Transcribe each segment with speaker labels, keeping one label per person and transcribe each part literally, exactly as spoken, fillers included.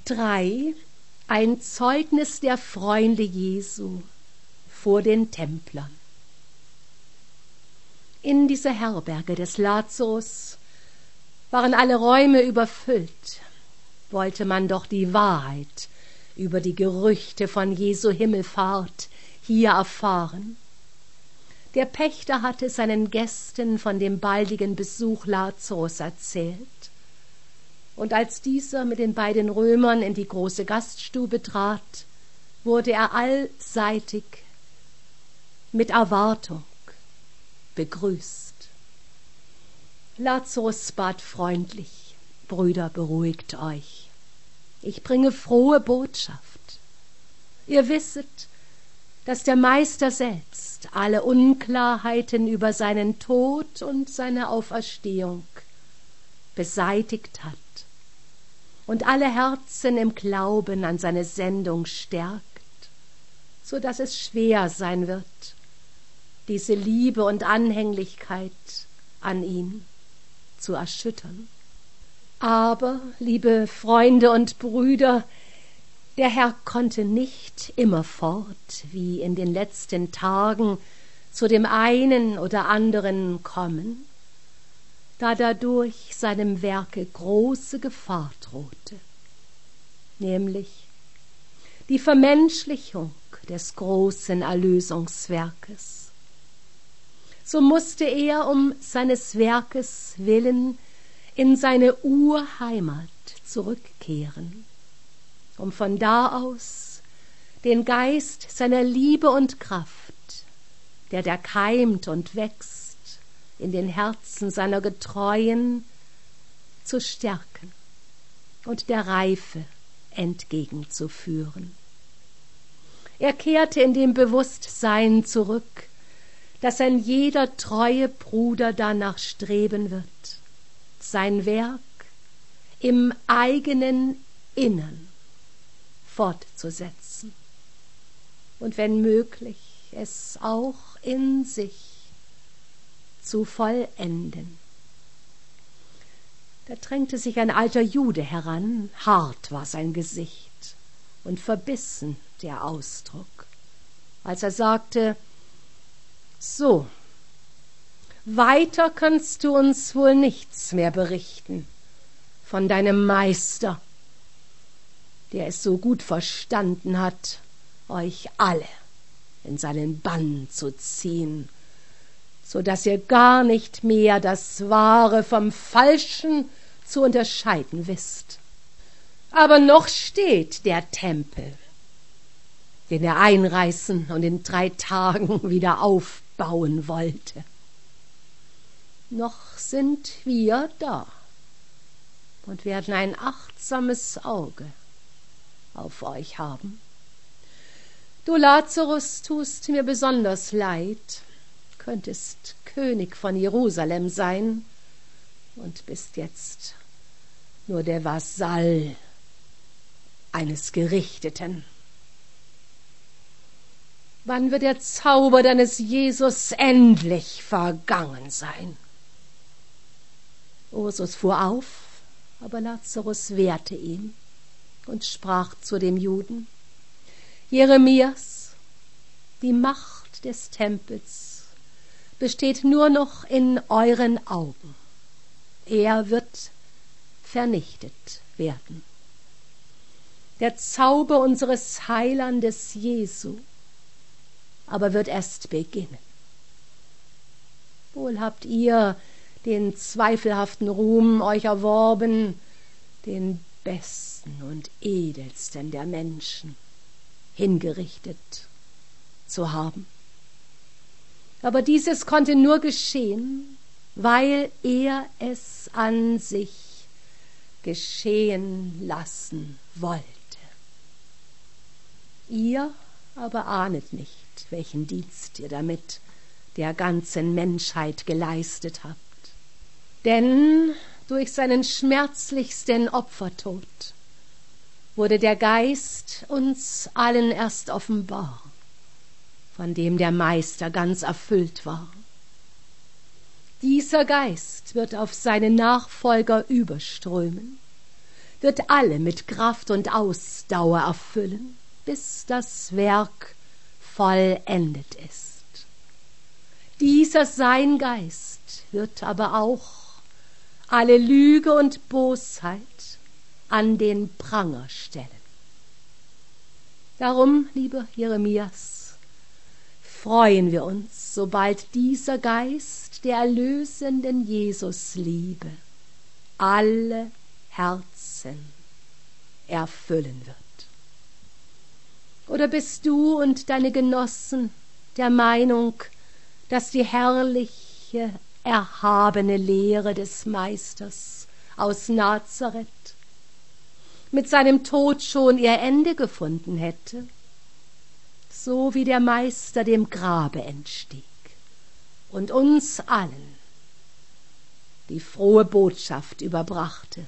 Speaker 1: drei ein Zeugnis der Freunde Jesu vor den Templern. In dieser Herberge des Lazarus waren alle Räume überfüllt. Wollte man doch die Wahrheit über die Gerüchte von Jesu Himmelfahrt hier erfahren. Der Pächter hatte seinen Gästen von dem baldigen Besuch Lazarus erzählt. Und als dieser mit den beiden Römern in die große Gaststube trat, wurde er allseitig mit Erwartung begrüßt. Lazarus bat freundlich: Brüder, beruhigt euch. Ich bringe frohe Botschaft. Ihr wisset, dass der Meister selbst alle Unklarheiten über seinen Tod und seine Auferstehung beseitigt hat und alle Herzen im Glauben an seine Sendung stärkt, so dass es schwer sein wird, diese Liebe und Anhänglichkeit an ihn zu erschüttern. Aber, liebe Freunde und Brüder, der Herr konnte nicht immerfort, wie in den letzten Tagen, zu dem einen oder anderen kommen, da dadurch seinem Werke große Gefahr drohte, nämlich die Vermenschlichung des großen Erlösungswerkes. So musste er um seines Werkes willen in seine Urheimat zurückkehren, um von da aus den Geist seiner Liebe und Kraft, der da keimt und wächst, in den Herzen seiner Getreuen zu stärken und der Reife entgegenzuführen. Er kehrte in dem Bewusstsein zurück, dass ein jeder treue Bruder danach streben wird, sein Werk im eigenen Innern fortzusetzen und wenn möglich es auch in sich zu vollenden. Da drängte sich ein alter Jude heran, hart war sein Gesicht und verbissen der Ausdruck, als er sagte: So, weiter kannst du uns wohl nichts mehr berichten von deinem Meister, der es so gut verstanden hat, euch alle in seinen Bann zu ziehen, so dass ihr gar nicht mehr das Wahre vom Falschen zu unterscheiden wisst. Aber noch steht der Tempel, den er einreißen und in drei Tagen wieder aufbauen wollte. Noch sind wir da und werden ein achtsames Auge auf euch haben. Du Lazarus tust mir besonders leid, könntest König von Jerusalem sein und bist jetzt nur der Vasall eines Gerichteten. Wann wird der Zauber deines Jesus endlich vergangen sein? Ursus fuhr auf, aber Lazarus wehrte ihn und sprach zu dem Juden: Jeremias, die Macht des Tempels besteht nur noch in euren Augen. Er wird vernichtet werden. Der Zauber unseres Heilandes Jesu aber wird erst beginnen. Wohl habt ihr den zweifelhaften Ruhm euch erworben, den besten und edelsten der Menschen hingerichtet zu haben. Aber dieses konnte nur geschehen, weil er es an sich geschehen lassen wollte. Ihr aber ahnet nicht, welchen Dienst ihr damit der ganzen Menschheit geleistet habt. Denn durch seinen schmerzlichsten Opfertod wurde der Geist uns allen erst offenbar, von dem der Meister ganz erfüllt war. Dieser Geist wird auf seine Nachfolger überströmen, wird alle mit Kraft und Ausdauer erfüllen, bis das Werk vollendet ist. Dieser sein Geist wird aber auch alle Lüge und Bosheit an den Pranger stellen. Darum, lieber Jeremias, freuen wir uns, sobald dieser Geist der erlösenden Jesusliebe alle Herzen erfüllen wird. Oder bist du und deine Genossen der Meinung, dass die herrliche, erhabene Lehre des Meisters aus Nazareth mit seinem Tod schon ihr Ende gefunden hätte, so wie der Meister dem Grabe entstieg und uns allen die frohe Botschaft überbrachte: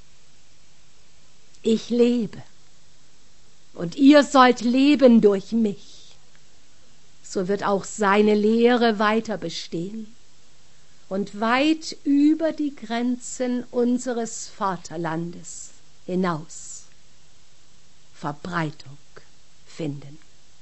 Speaker 1: Ich lebe, und ihr sollt leben durch mich. So wird auch seine Lehre weiter bestehen und weit über die Grenzen unseres Vaterlandes hinaus Verbreitung finden.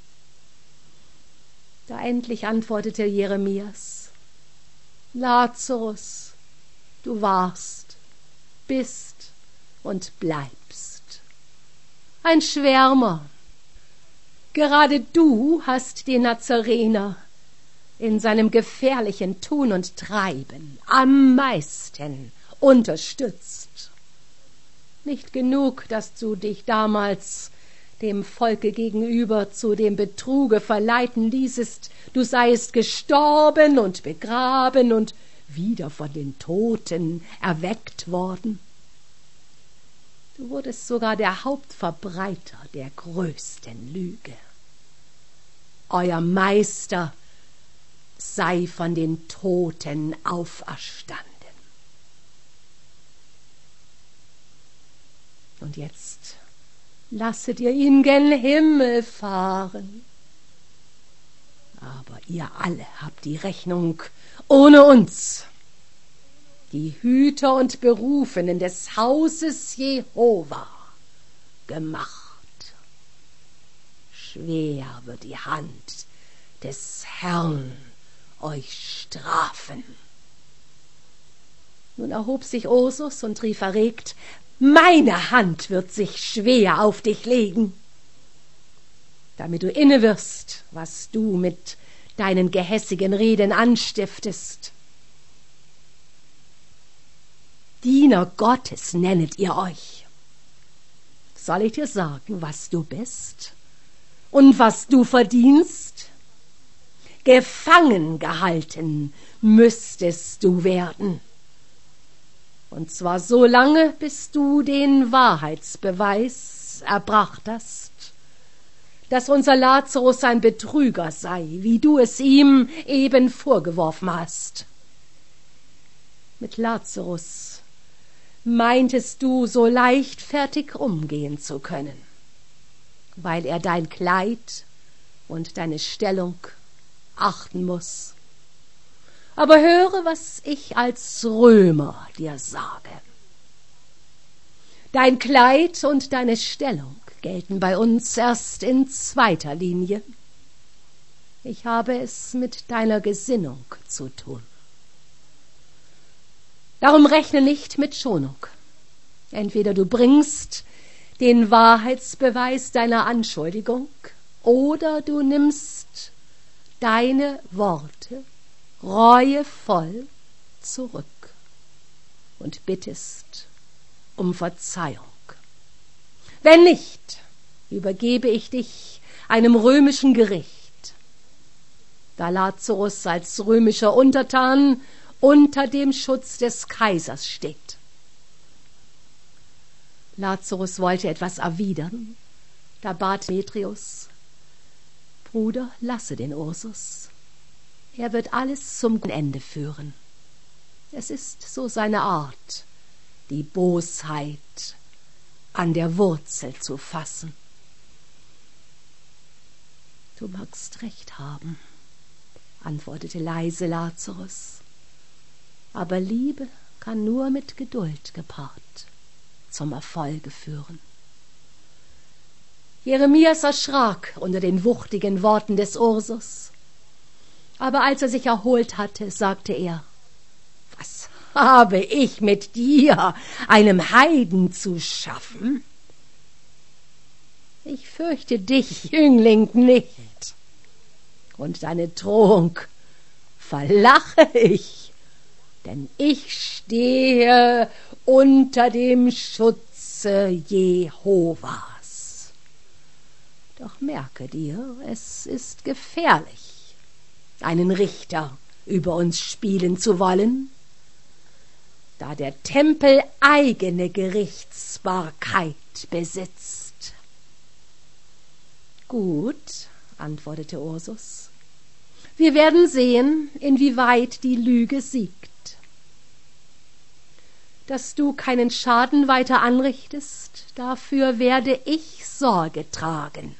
Speaker 1: Da endlich antwortete Jeremias: Lazarus, du warst, bist und bleibst ein Schwärmer. Gerade du hast den Nazarener in seinem gefährlichen Tun und Treiben am meisten unterstützt. Nicht genug, dass du dich damals dem Volke gegenüber zu dem Betruge verleiten ließest, du seiest gestorben und begraben und wieder von den Toten erweckt worden. Du wurdest sogar der Hauptverbreiter der größten Lüge. Euer Meister sei von den Toten auferstanden. Und jetzt lasset ihr ihn gen Himmel fahren. Aber ihr alle habt die Rechnung ohne uns, die Hüter und Berufenen des Hauses Jehova, gemacht. Schwer wird die Hand des Herrn euch strafen. Nun erhob sich Ursus und rief erregt: Meine Hand wird sich schwer auf dich legen, damit du inne wirst, was du mit deinen gehässigen Reden anstiftest. Diener Gottes nennet ihr euch. Soll ich dir sagen, was du bist und was du verdienst? Gefangen gehalten müsstest du werden. Und zwar so lange, bis du den Wahrheitsbeweis erbracht hast, dass unser Lazarus ein Betrüger sei, wie du es ihm eben vorgeworfen hast. Mit Lazarus meintest du so leichtfertig umgehen zu können, weil er dein Kleid und deine Stellung achten muss. Aber höre, was ich als Römer dir sage. Dein Kleid und deine Stellung gelten bei uns erst in zweiter Linie. Ich habe es mit deiner Gesinnung zu tun. Darum rechne nicht mit Schonung. Entweder du bringst den Wahrheitsbeweis deiner Anschuldigung, oder du nimmst deine Worte reuevoll zurück und bittest um Verzeihung. Wenn nicht, übergebe ich dich einem römischen Gericht, da Lazarus als römischer Untertan unter dem Schutz des Kaisers steht. Lazarus wollte etwas erwidern, da bat Demetrius: Bruder, lasse den Ursus. Er wird alles zum Ende führen. Es ist so seine Art, die Bosheit an der Wurzel zu fassen. Du magst recht haben, antwortete leise Lazarus, aber Liebe kann nur mit Geduld gepaart. zum Erfolge führen. Jeremias erschrak unter den wuchtigen Worten des Ursus. Aber als er sich erholt hatte, sagte er: »Was habe ich mit dir, einem Heiden, zu schaffen? Ich fürchte dich, Jüngling, nicht, und deine Drohung verlache ich, denn ich stehe unter dem Schutze Jehovas. Doch merke dir, es ist gefährlich, einen Richter über uns spielen zu wollen, da der Tempel eigene Gerichtsbarkeit besitzt.« »Gut«, antwortete Ursus, »wir werden sehen, inwieweit die Lüge siegt. Dass du keinen Schaden weiter anrichtest, dafür werde ich Sorge tragen.«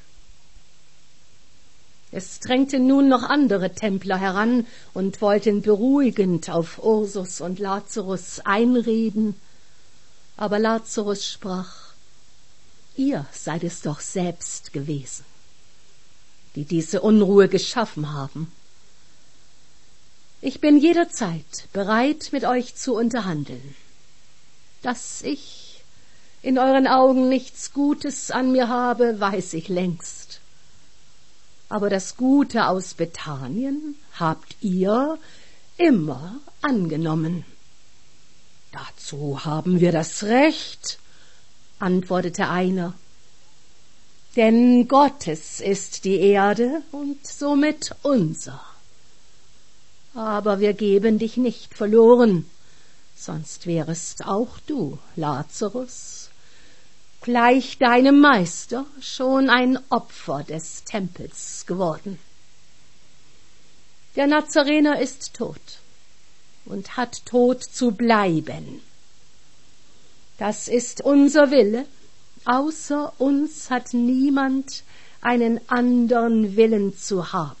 Speaker 1: Es drängten nun noch andere Templer heran und wollten beruhigend auf Ursus und Lazarus einreden. Aber Lazarus sprach: »Ihr seid es doch selbst gewesen, die diese Unruhe geschaffen haben. Ich bin jederzeit bereit, mit euch zu unterhandeln. Dass ich in euren Augen nichts Gutes an mir habe, weiß ich längst. Aber das Gute aus Bethanien habt ihr immer angenommen.« »Dazu haben wir das Recht«, antwortete einer, »denn Gottes ist die Erde und somit unser. Aber wir geben dich nicht verloren, sonst wärest auch du, Lazarus, gleich deinem Meister, schon ein Opfer des Tempels geworden. Der Nazarener ist tot und hat tot zu bleiben. Das ist unser Wille, außer uns hat niemand einen andern Willen zu haben.«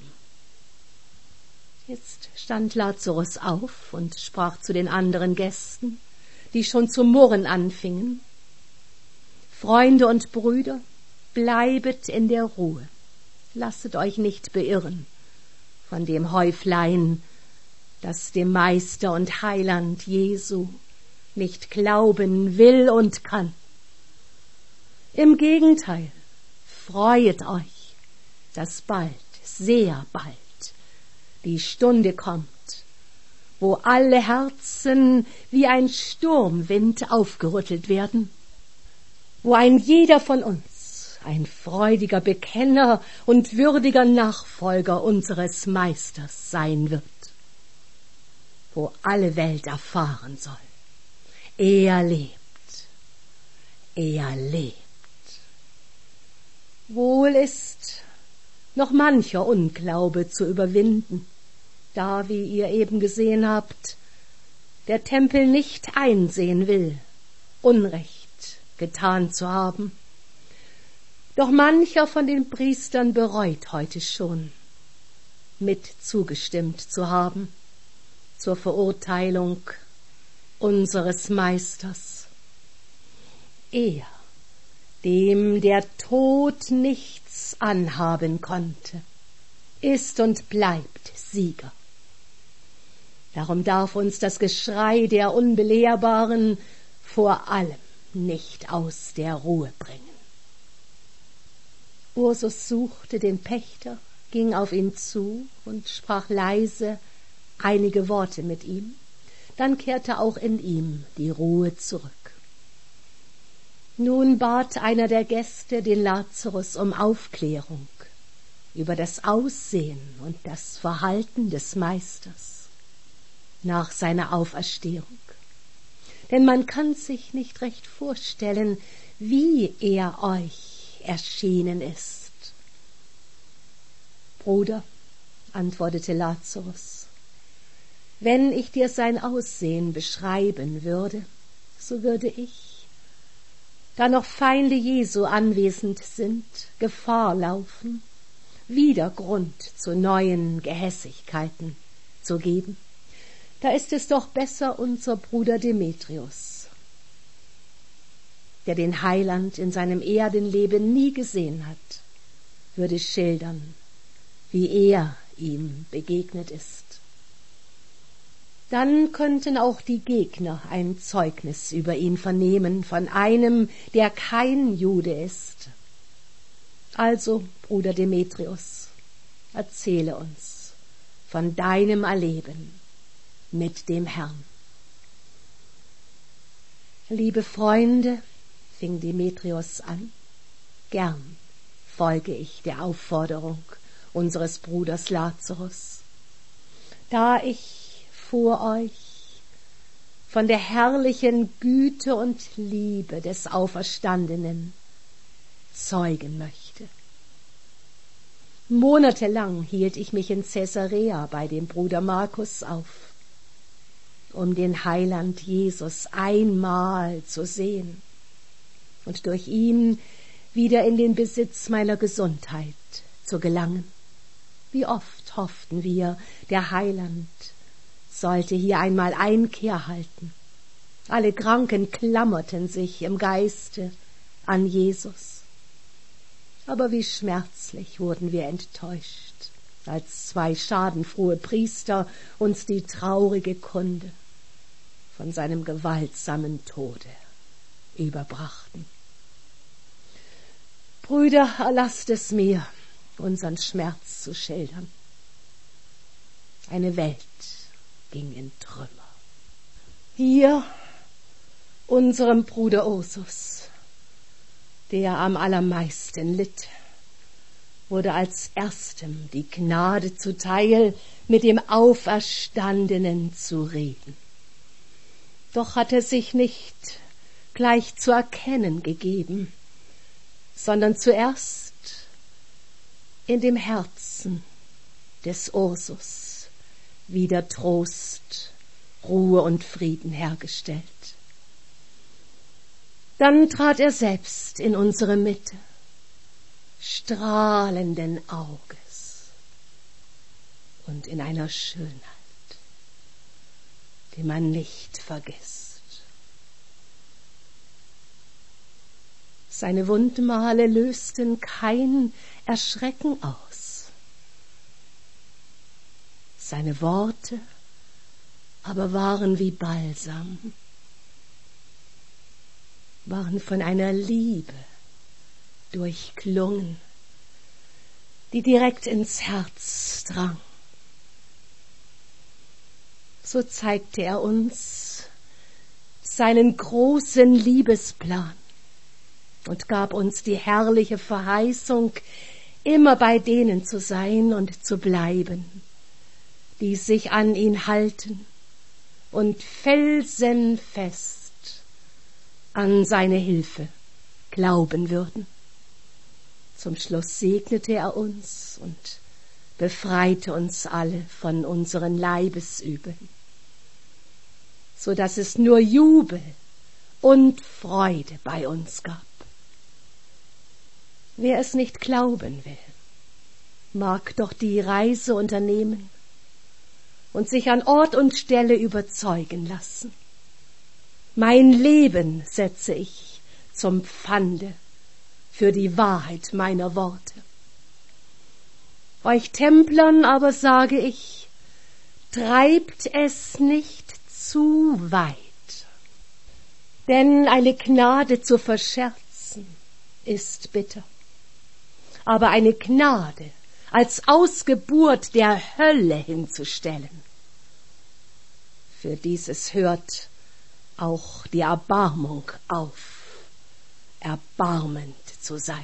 Speaker 1: Jetzt stand Lazarus auf und sprach zu den anderen Gästen, die schon zu murren anfingen: »Freunde und Brüder, bleibet in der Ruhe, lasset euch nicht beirren von dem Häuflein, das dem Meister und Heiland Jesu nicht glauben will und kann. Im Gegenteil, freuet euch, dass bald, sehr bald, die Stunde kommt, wo alle Herzen wie ein Sturmwind aufgerüttelt werden, wo ein jeder von uns ein freudiger Bekenner und würdiger Nachfolger unseres Meisters sein wird, wo alle Welt erfahren soll: er lebt, er lebt. Wohl ist noch mancher Unglaube zu überwinden, da, wie ihr eben gesehen habt, der Tempel nicht einsehen will, Unrecht getan zu haben. Doch mancher von den Priestern bereut heute schon, mit zugestimmt zu haben zur Verurteilung unseres Meisters. Er, dem der Tod nichts anhaben konnte, ist und bleibt Sieger. Darum darf uns das Geschrei der Unbelehrbaren vor allem nicht aus der Ruhe bringen.« Ursus suchte den Pächter, ging auf ihn zu und sprach leise einige Worte mit ihm. Dann kehrte auch in ihm die Ruhe zurück. Nun bat einer der Gäste den Lazarus um Aufklärung über das Aussehen und das Verhalten des Meisters nach seiner Auferstehung. Denn man kann sich nicht recht vorstellen, wie er euch erschienen ist. »Bruder«, antwortete Lazarus, »wenn ich dir sein Aussehen beschreiben würde, so würde ich, da noch Feinde Jesu anwesend sind, Gefahr laufen, wieder Grund zu neuen Gehässigkeiten zu geben. Da ist es doch besser unser Bruder Demetrius. der den Heiland in seinem Erdenleben nie gesehen hat, würde schildern, wie er ihm begegnet ist. Dann könnten auch die Gegner ein Zeugnis über ihn vernehmen von einem, der kein Jude ist. Also, Bruder Demetrius, erzähle uns von deinem Erleben mit dem Herrn. Liebe Freunde, fing Demetrius an, gern folge ich der Aufforderung unseres Bruders Lazarus, da ich vor euch von der herrlichen Güte und Liebe des Auferstandenen zeugen möchte. Monatelang hielt ich mich in Caesarea bei dem Bruder Markus auf, um den Heiland Jesus einmal zu sehen und durch ihn wieder in den Besitz meiner Gesundheit zu gelangen. Wie oft hofften wir, der Heiland sollte hier einmal Einkehr halten. Alle Kranken klammerten sich im Geiste an Jesus. Aber wie schmerzlich wurden wir enttäuscht, als zwei schadenfrohe Priester uns die traurige Kunde von seinem gewaltsamen Tode überbrachten. Brüder, erlasst es mir, unseren Schmerz zu schildern. Eine Welt ging in Trümmer. Hier unserem Bruder Ursus, der am allermeisten litt, wurde als erstem die Gnade zuteil, mit dem Auferstandenen zu reden. Doch hat er sich nicht gleich zu erkennen gegeben, sondern zuerst in dem Herzen des Ursus wieder Trost, Ruhe und Frieden hergestellt. Dann trat er selbst in unsere Mitte, strahlenden Auges und in einer Schönheit, die man nicht vergisst. Seine Wundmale lösten kein Erschrecken aus. Seine Worte aber waren wie Balsam, waren von einer Liebe durchklungen, die direkt ins Herz drang. So zeigte er uns seinen großen Liebesplan und gab uns die herrliche Verheißung, immer bei denen zu sein und zu bleiben, die sich an ihn halten und felsenfest an seine Hilfe glauben würden. Zum Schluss segnete er uns und befreite uns alle von unseren Leibesübeln, so dass es nur Jubel und Freude bei uns gab. Wer es nicht glauben will, mag doch die Reise unternehmen und sich an Ort und Stelle überzeugen lassen. Mein Leben setze ich zum Pfande für die Wahrheit meiner Worte. Euch Templern aber sage ich, treibt es nicht zu weit, denn eine Gnade zu verscherzen ist bitter. Aber eine Gnade als Ausgeburt der Hölle hinzustellen, für dieses hört auch die Erbarmung auf, erbarmend zu sein.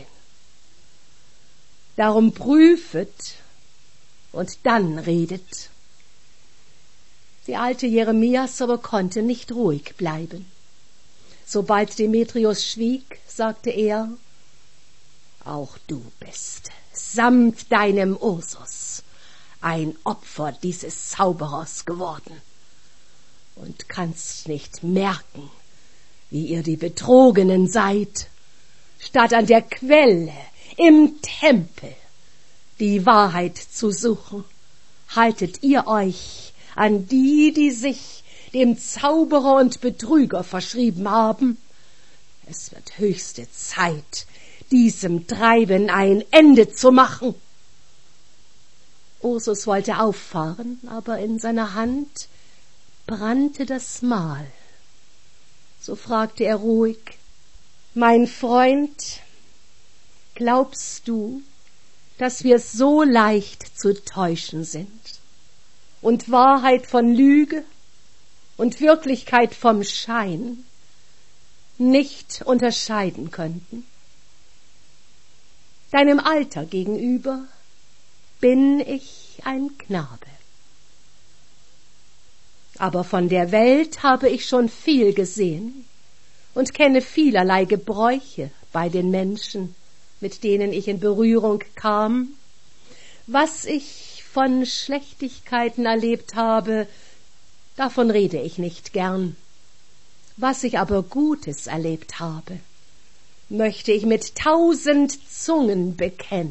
Speaker 1: Darum prüfet und dann redet. Die alte Jeremias aber konnte nicht ruhig bleiben. Sobald Demetrius schwieg, sagte er, auch du bist samt deinem Ursus ein Opfer dieses Zauberers geworden und kannst nicht merken, wie ihr die Betrogenen seid, statt an der Quelle im Tempel die Wahrheit zu suchen, haltet ihr euch an die, die sich dem Zauberer und Betrüger verschrieben haben. Es wird höchste Zeit, diesem Treiben ein Ende zu machen. Ursus wollte auffahren, aber in seiner Hand brannte das Mahl. So fragte er ruhig: Mein Freund, glaubst du, dass wir so leicht zu täuschen sind und Wahrheit von Lüge und Wirklichkeit vom Schein nicht unterscheiden könnten? Deinem Alter gegenüber bin ich ein Knabe. Aber von der Welt habe ich schon viel gesehen und kenne vielerlei Gebräuche bei den Menschen, mit denen ich in Berührung kam. Was ich von Schlechtigkeiten erlebt habe, davon rede ich nicht gern. Was ich aber Gutes erlebt habe, möchte ich mit tausend Zungen bekennen.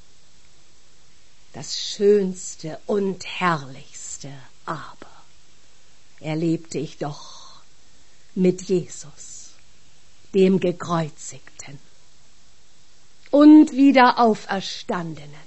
Speaker 1: Das Schönste und Herrlichste aber erlebte ich doch mit Jesus, dem Gekreuzigten und wieder Auferstandenen.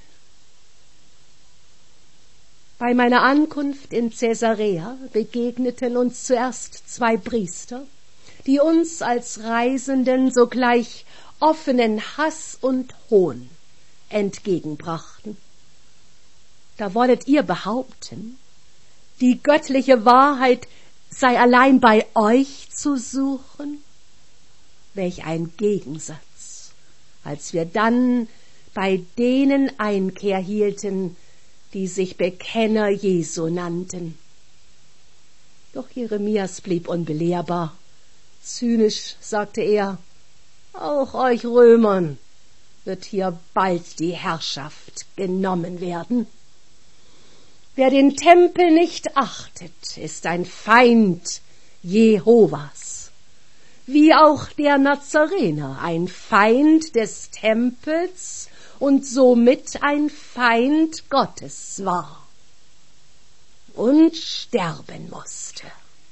Speaker 1: Bei meiner Ankunft in Caesarea begegneten uns zuerst zwei Priester, die uns als Reisenden sogleich offenen Hass und Hohn entgegenbrachten. Da wollet ihr behaupten, die göttliche Wahrheit sei allein bei euch zu suchen? Welch ein Gegensatz, als wir dann bei denen Einkehr hielten, die sich Bekenner Jesu nannten. Doch Jeremias blieb unbelehrbar. Zynisch sagte er: Auch euch Römern wird hier bald die Herrschaft genommen werden. Wer den Tempel nicht achtet, ist ein Feind Jehovas, wie auch der Nazarener ein Feind des Tempels und somit ein Feind Gottes war und sterben musste.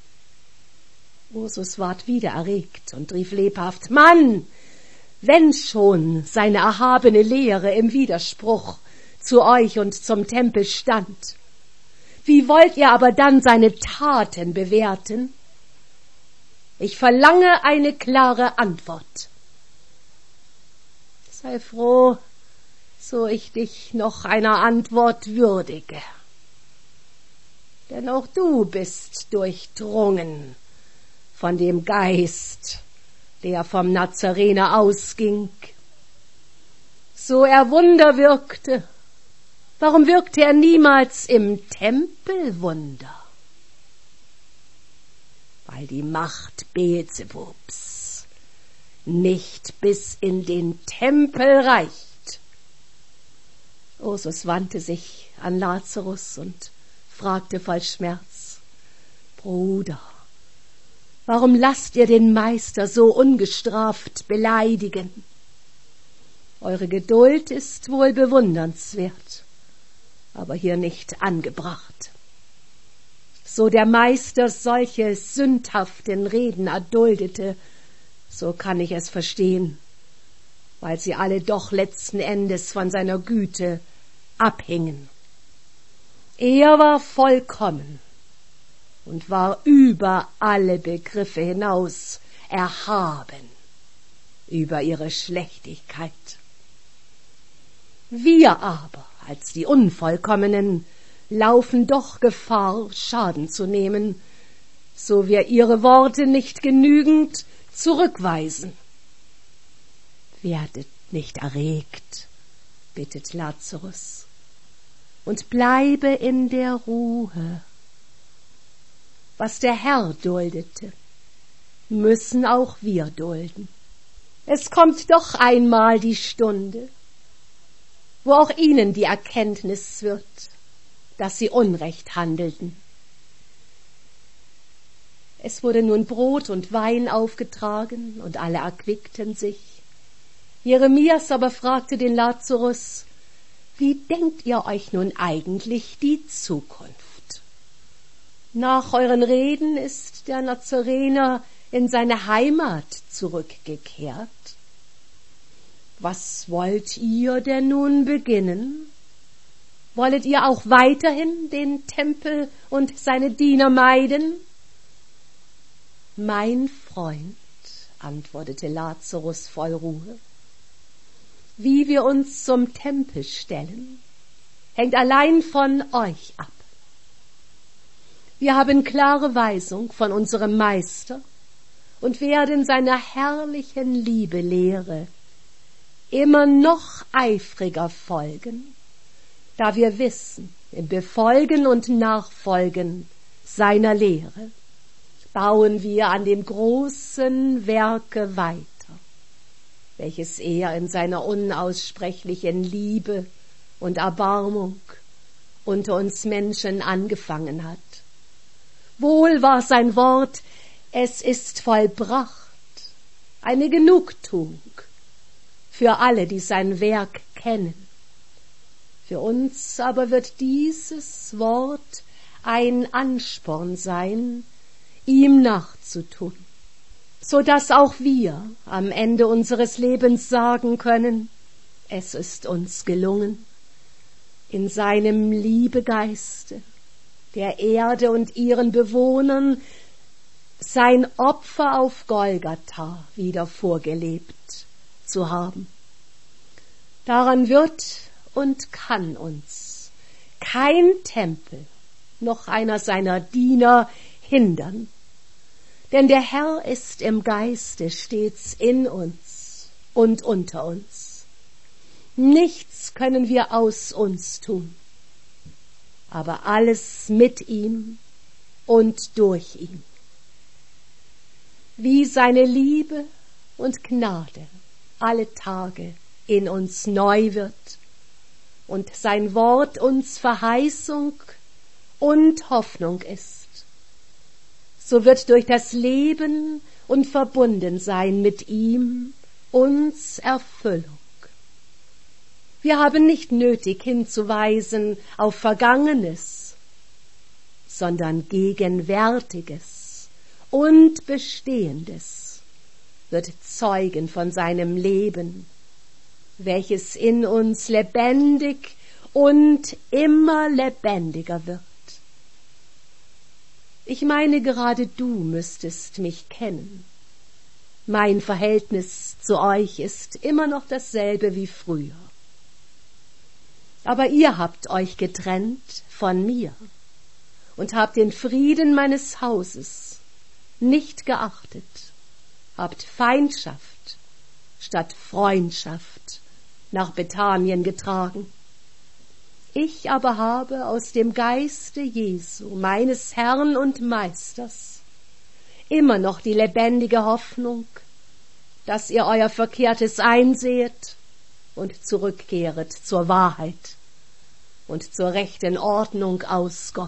Speaker 1: Ursus ward wieder erregt und rief lebhaft: Mann, wenn schon seine erhabene Lehre im Widerspruch zu euch und zum Tempel stand, wie wollt ihr aber dann seine Taten bewerten? Ich verlange eine klare Antwort. Sei froh, so ich dich noch einer Antwort würdige. Denn auch du bist durchdrungen von dem Geist, der vom Nazarener ausging. So er Wunder wirkte, warum wirkte er niemals im Tempel Wunder? Weil die Macht Beelzebubs nicht bis in den Tempel reicht. Ursus wandte sich an Lazarus und fragte voll Schmerz: Bruder, warum lasst ihr den Meister so ungestraft beleidigen? Eure Geduld ist wohl bewundernswert, aber hier nicht angebracht. So der Meister solche sündhaften Reden erduldete, so kann ich es verstehen, weil sie alle doch letzten Endes von seiner Güte abhingen. Er war vollkommen und war über alle Begriffe hinaus erhaben über ihre Schlechtigkeit. Wir aber, als die Unvollkommenen, laufen doch Gefahr, Schaden zu nehmen, so wir ihre Worte nicht genügend zurückweisen. Werdet nicht erregt, bittet Lazarus, und bleibe in der Ruhe. Was der Herr duldete, müssen auch wir dulden. Es kommt doch einmal die Stunde, wo auch ihnen die Erkenntnis wird, dass sie Unrecht handelten. Es wurde nun Brot und Wein aufgetragen, und alle erquickten sich. Jeremias aber fragte den Lazarus: Wie denkt ihr euch nun eigentlich die Zukunft? Nach euren Reden ist der Nazarener in seine Heimat zurückgekehrt. Was wollt ihr denn nun beginnen? Wollet ihr auch weiterhin den Tempel und seine Diener meiden? Mein Freund, antwortete Lazarus voll Ruhe, wie wir uns zum Tempel stellen, hängt allein von euch ab. Wir haben klare Weisung von unserem Meister und werden seiner herrlichen Liebe-Lehre immer noch eifriger folgen, da wir wissen, im Befolgen und Nachfolgen seiner Lehre bauen wir an dem großen Werke weiter, welches er in seiner unaussprechlichen Liebe und Erbarmung unter uns Menschen angefangen hat. Wohl war sein Wort, es ist vollbracht, eine Genugtuung für alle, die sein Werk kennen. Für uns aber wird dieses Wort ein Ansporn sein, ihm nachzutun, so dass auch wir am Ende unseres Lebens sagen können, es ist uns gelungen, in seinem Liebegeiste der Erde und ihren Bewohnern sein Opfer auf Golgatha wieder vorgelebt zu haben. Daran wird und kann uns kein Tempel noch einer seiner Diener hindern, denn der Herr ist im Geiste stets in uns und unter uns. Nichts können wir aus uns tun, aber alles mit ihm und durch ihn. Wie seine Liebe und Gnade alle Tage in uns neu wird und sein Wort uns Verheißung und Hoffnung ist, so wird durch das Leben und Verbundensein mit ihm uns Erfüllung. Wir haben nicht nötig hinzuweisen auf Vergangenes, sondern Gegenwärtiges und Bestehendes wird zeugen von seinem Leben, welches in uns lebendig und immer lebendiger wird. Ich meine, gerade du müsstest mich kennen. Mein Verhältnis zu euch ist immer noch dasselbe wie früher. Aber ihr habt euch getrennt von mir und habt den Frieden meines Hauses nicht geachtet, habt Feindschaft statt Freundschaft nach Bethanien getragen. Ich aber habe aus dem Geiste Jesu, meines Herrn und Meisters, immer noch die lebendige Hoffnung, dass ihr euer Verkehrtes einsehet und zurückkehret zur Wahrheit und zur rechten Ordnung aus Gott.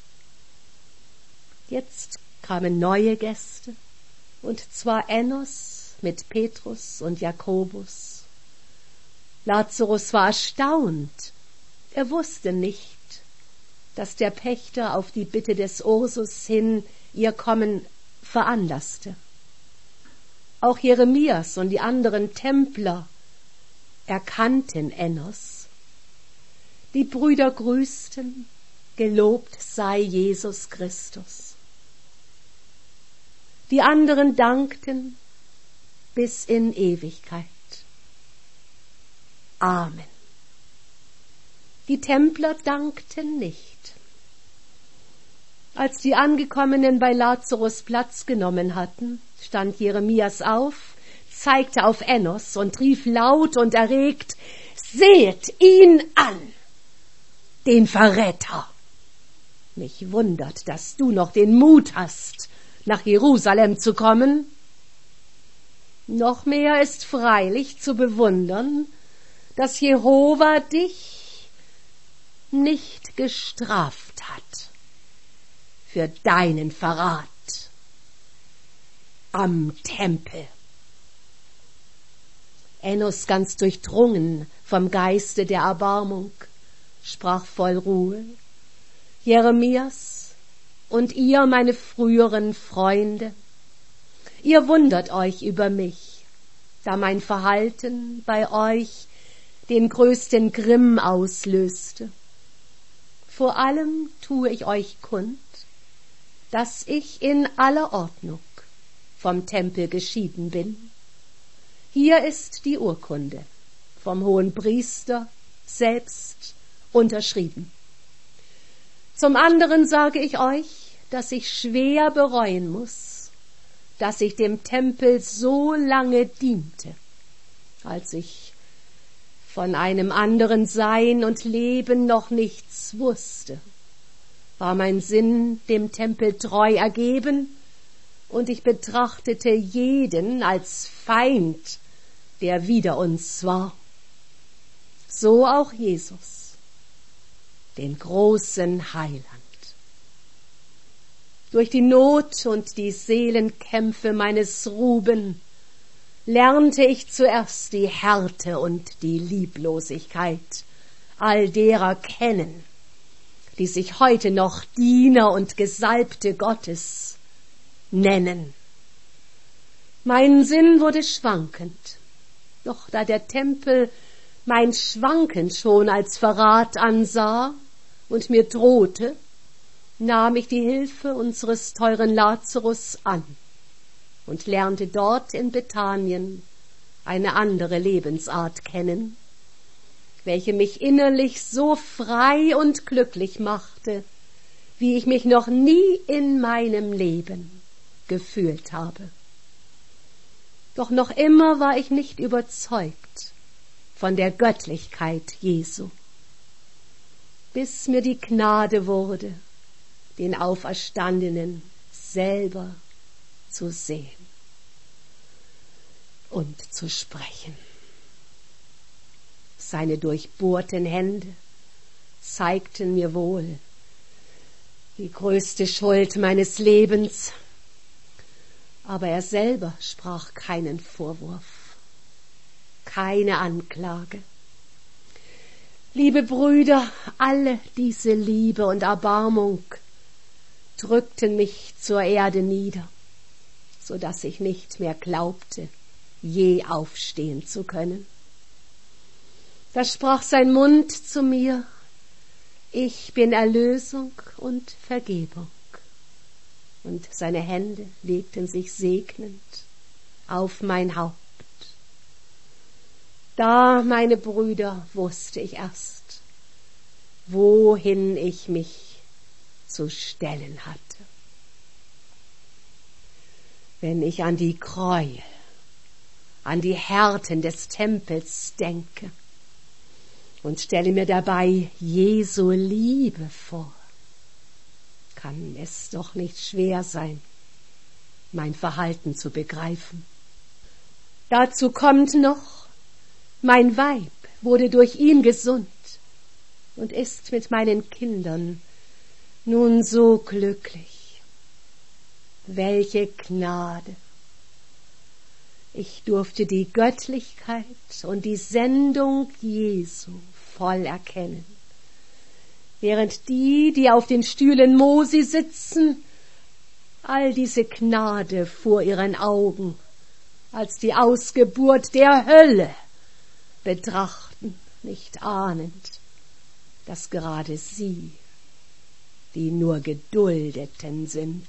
Speaker 1: Jetzt kamen neue Gäste, und zwar Enos mit Petrus und Jakobus. Lazarus war erstaunt. Er wusste nicht, dass der Pächter auf die Bitte des Ursus hin ihr Kommen veranlasste. Auch Jeremias und die anderen Templer erkannten Enos. Die Brüder grüßten, gelobt sei Jesus Christus. Die anderen dankten bis in Ewigkeit. Amen. Die Templer dankten nicht. Als die Angekommenen bei Lazarus Platz genommen hatten, stand Jeremias auf, zeigte auf Enos und rief laut und erregt: Seht ihn an, den Verräter! Mich wundert, dass du noch den Mut hast, nach Jerusalem zu kommen. Noch mehr ist freilich zu bewundern, dass Jehova dich nicht gestraft hat für deinen Verrat am Tempel. Enos, ganz durchdrungen vom Geiste der Erbarmung, sprach voll Ruhe: Jeremias und ihr, meine früheren Freunde, Ihr wundert euch über mich, da mein Verhalten bei euch den größten Grimm auslöste. Vor allem tue ich euch kund, dass ich in aller Ordnung vom Tempel geschieden bin. Hier ist die Urkunde, vom Hohenpriester selbst unterschrieben. Zum anderen sage ich euch, dass ich schwer bereuen muss, dass ich dem Tempel so lange diente, als ich von einem anderen Sein und Leben noch nichts wusste, war mein Sinn dem Tempel treu ergeben, und ich betrachtete jeden als Feind, der wider uns war. So auch Jesus, den großen Heiland. Durch die Not und die Seelenkämpfe meines Ruben lernte ich zuerst die Härte und die Lieblosigkeit all derer kennen, die sich heute noch Diener und Gesalbte Gottes nennen. Mein Sinn wurde schwankend, doch da der Tempel mein Schwanken schon als Verrat ansah und mir drohte, nahm ich die Hilfe unseres teuren Lazarus an und lernte dort in Bethanien eine andere Lebensart kennen, welche mich innerlich so frei und glücklich machte, wie ich mich noch nie in meinem Leben gefühlt habe. Doch noch immer war ich nicht überzeugt von der Göttlichkeit Jesu, bis mir die Gnade wurde, den Auferstandenen selber zu sehen und zu sprechen. Seine durchbohrten Hände zeigten mir wohl die größte Schuld meines Lebens, aber er selber sprach keinen Vorwurf, keine Anklage. Liebe Brüder, alle diese Liebe und Erbarmung drückten mich zur Erde nieder, so dass ich nicht mehr glaubte, je aufstehen zu können. Da sprach sein Mund zu mir: Ich bin Erlösung und Vergebung. Und seine Hände legten sich segnend auf mein Haupt. Da, meine Brüder, wusste ich erst, wohin ich mich zu stellen hatte. Wenn ich an die Gräuel, an die Härten des Tempels denke und stelle mir dabei Jesu Liebe vor, kann es doch nicht schwer sein, mein Verhalten zu begreifen. Dazu kommt noch, mein Weib wurde durch ihn gesund und ist mit meinen Kindern nun so glücklich. Welche Gnade! Ich durfte die Göttlichkeit und die Sendung Jesu voll erkennen, während die, die auf den Stühlen Mosi sitzen, all diese Gnade vor ihren Augen als die Ausgeburt der Hölle betrachten, nicht ahnend, dass gerade sie die nur Geduldeten sind.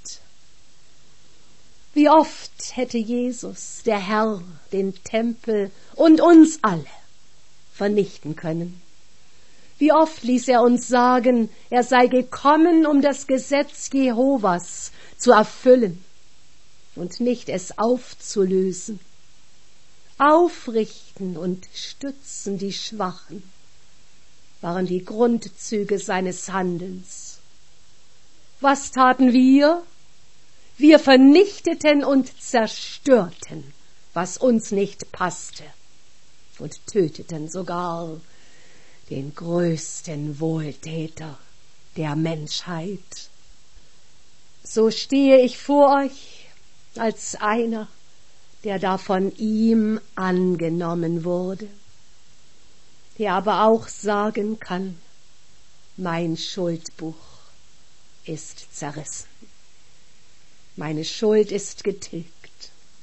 Speaker 1: Wie oft hätte Jesus, der Herr, den Tempel und uns alle vernichten können. Wie oft ließ er uns sagen, er sei gekommen, um das Gesetz Jehovas zu erfüllen und nicht es aufzulösen. Aufrichten und stützen die Schwachen waren die Grundzüge seines Handelns. Was taten wir? Wir vernichteten und zerstörten, was uns nicht passte, und töteten sogar den größten Wohltäter der Menschheit. So stehe ich vor euch als einer, der da von ihm angenommen wurde, der aber auch sagen kann, mein Schuldbuch ist zerrissen, meine Schuld ist getilgt,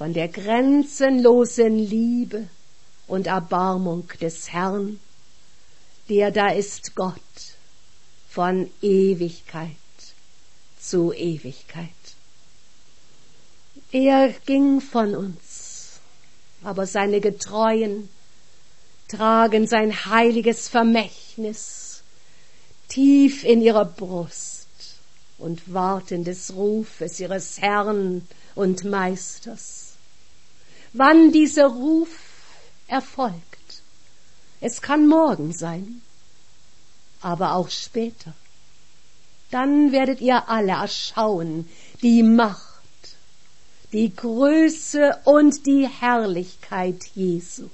Speaker 1: von der grenzenlosen Liebe und Erbarmung des Herrn, der da ist Gott von Ewigkeit zu Ewigkeit. Er ging von uns, aber seine Getreuen tragen sein heiliges Vermächtnis tief in ihrer Brust und warten des Rufes ihres Herrn und Meisters. Wann dieser Ruf erfolgt, es kann morgen sein, aber auch später. Dann werdet ihr alle erschauen die Macht, die Größe und die Herrlichkeit Jesu.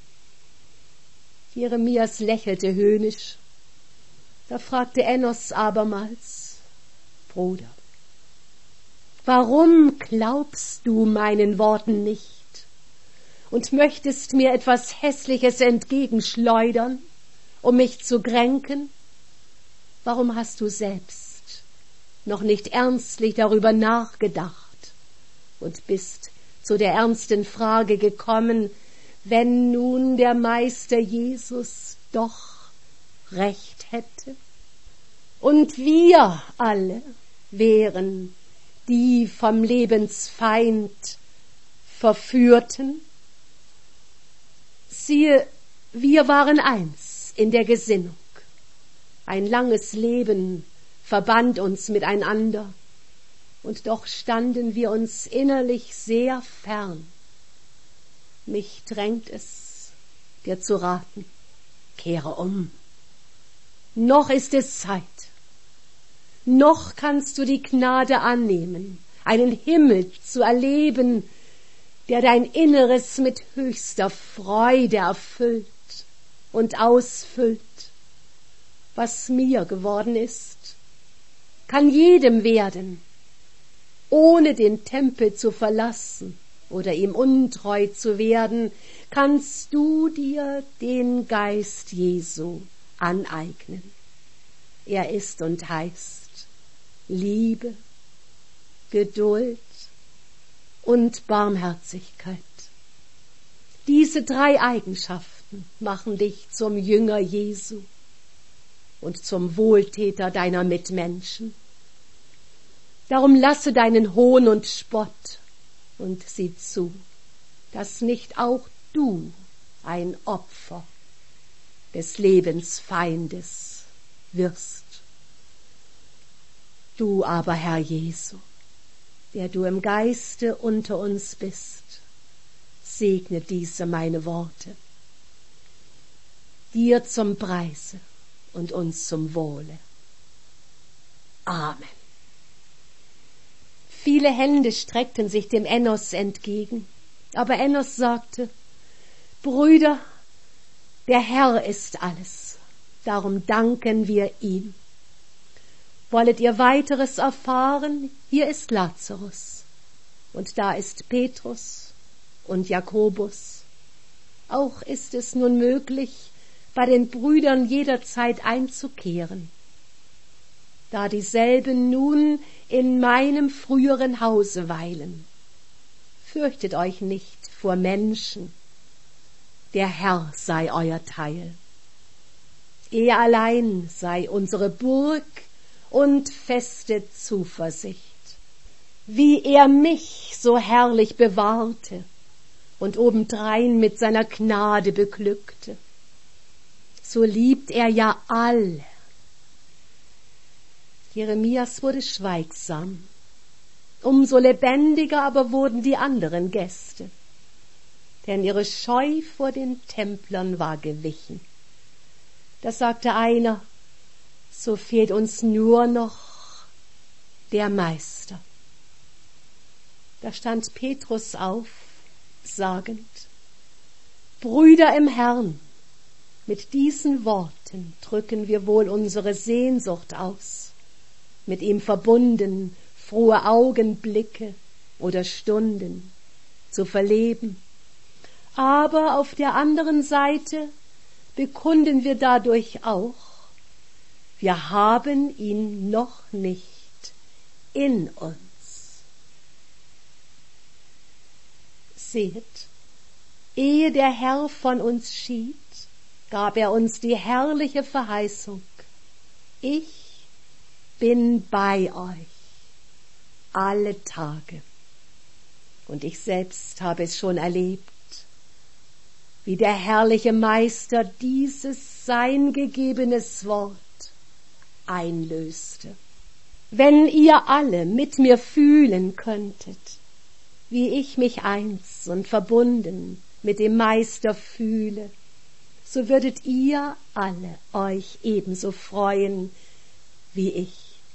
Speaker 1: Jeremias lächelte höhnisch. Da fragte Enos abermals: Bruder, warum glaubst du meinen Worten nicht und möchtest mir etwas Hässliches entgegenschleudern, um mich zu kränken? Warum hast du selbst noch nicht ernstlich darüber nachgedacht und bist zu der ernsten Frage gekommen, wenn nun der Meister Jesus doch recht hätte? Und wir alle wären die vom Lebensfeind Verführten. Siehe, wir waren eins in der Gesinnung. Ein langes Leben verband uns miteinander, und doch standen wir uns innerlich sehr fern. Mich drängt es, dir zu raten: Kehre um. Noch ist es Zeit. Noch kannst du die Gnade annehmen, einen Himmel zu erleben, der dein Inneres mit höchster Freude erfüllt und ausfüllt. Was mir geworden ist, kann jedem werden, ohne den Tempel zu verlassen oder ihm untreu zu werden, kannst du dir den Geist Jesu aneignen. Er ist und heißt Liebe, Geduld und Barmherzigkeit. Diese drei Eigenschaften machen dich zum Jünger Jesu und zum Wohltäter deiner Mitmenschen. Darum lasse deinen Hohn und Spott und sieh zu, dass nicht auch du ein Opfer des Lebensfeindes wirst. Du aber, Herr Jesu, der du im Geiste unter uns bist, segne diese meine Worte, dir zum Preise und uns zum Wohle. Amen. Viele Hände streckten sich dem Enos entgegen, aber Enos sagte: Brüder, der Herr ist alles, darum danken wir ihm. Wollet ihr weiteres erfahren? Hier ist Lazarus, und da ist Petrus und Jakobus. Auch ist es nun möglich, bei den Brüdern jederzeit einzukehren, da dieselben nun in meinem früheren Hause weilen. Fürchtet euch nicht vor Menschen, der Herr sei euer Teil. Er allein sei unsere Burg und feste Zuversicht. Wie er mich so herrlich bewahrte und obendrein mit seiner Gnade beglückte, so liebt er ja alle. Jeremias wurde schweigsam. Umso lebendiger aber wurden die anderen Gäste, denn ihre Scheu vor den Templern war gewichen. Da sagte einer: So fehlt uns nur noch der Meister. Da stand Petrus auf, sagend: Brüder im Herrn, mit diesen Worten drücken wir wohl unsere Sehnsucht aus, mit ihm verbunden frohe Augenblicke oder Stunden zu verleben. Aber auf der anderen Seite bekunden wir dadurch auch, wir haben ihn noch nicht in uns. Sehet, ehe der Herr von uns schied, gab er uns die herrliche Verheißung: Ich bin bei euch alle Tage. Und ich selbst habe es schon erlebt, wie der herrliche Meister dieses sein gegebenes Wort einlöste. Wenn ihr alle mit mir fühlen könntet, wie ich mich eins und verbunden mit dem Meister fühle, so würdet ihr alle euch ebenso freuen wie ich.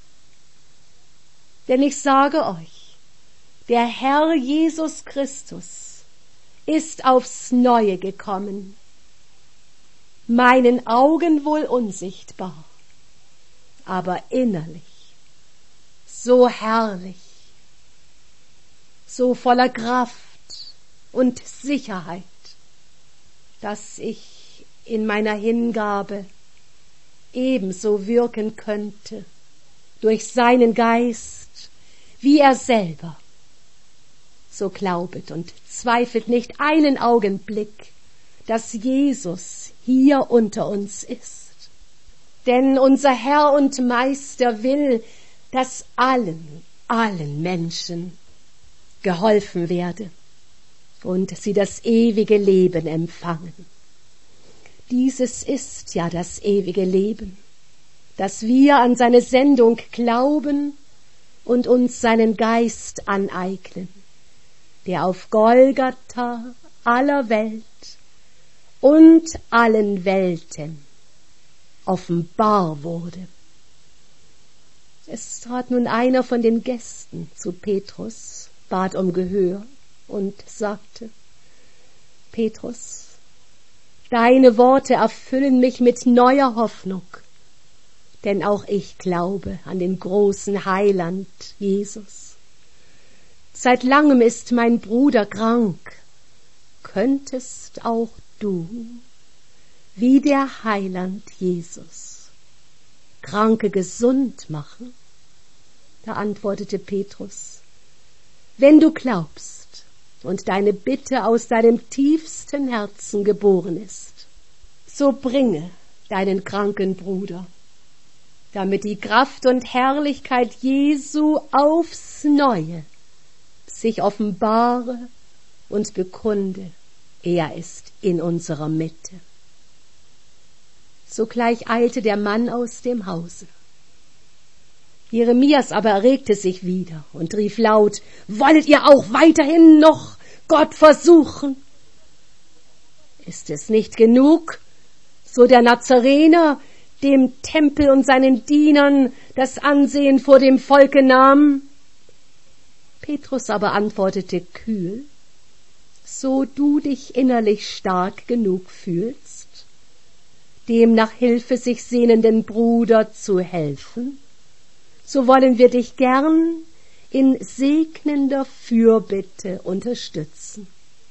Speaker 1: Denn ich sage euch, der Herr Jesus Christus ist aufs Neue gekommen, meinen Augen wohl unsichtbar, aber innerlich so herrlich, so voller Kraft und Sicherheit, dass ich in meiner Hingabe ebenso wirken könnte durch seinen Geist wie er selber. So glaubet und zweifelt nicht einen Augenblick, dass Jesus hier unter uns ist. Denn unser Herr und Meister will, dass allen, allen Menschen geholfen werde und sie das ewige Leben empfangen. Dieses ist ja das ewige Leben, dass wir an seine Sendung glauben und uns seinen Geist aneignen, der auf Golgatha aller Welt und allen Welten offenbar wurde. Es trat nun einer von den Gästen zu Petrus, bat um Gehör und sagte: Petrus, deine Worte erfüllen mich mit neuer Hoffnung, denn auch ich glaube an den großen Heiland Jesus. Seit langem ist mein Bruder krank. Könntest auch du, wie der Heiland Jesus, Kranke gesund machen? Da antwortete Petrus: Wenn du glaubst und deine Bitte aus deinem tiefsten Herzen geboren ist, so bringe deinen kranken Bruder, damit die Kraft und Herrlichkeit Jesu aufs Neue sich offenbare und bekunde, er ist in unserer Mitte. Sogleich eilte der Mann aus dem Hause. Jeremias aber erregte sich wieder und rief laut: Wollt ihr auch weiterhin noch Gott versuchen? Ist es nicht genug, so der Nazarener dem Tempel und seinen Dienern das Ansehen vor dem Volke nahm? Petrus aber antwortete kühl: So du dich innerlich stark genug fühlst, dem nach Hilfe sich sehnenden Bruder zu helfen, so wollen wir dich gern in segnender Fürbitte unterstützen.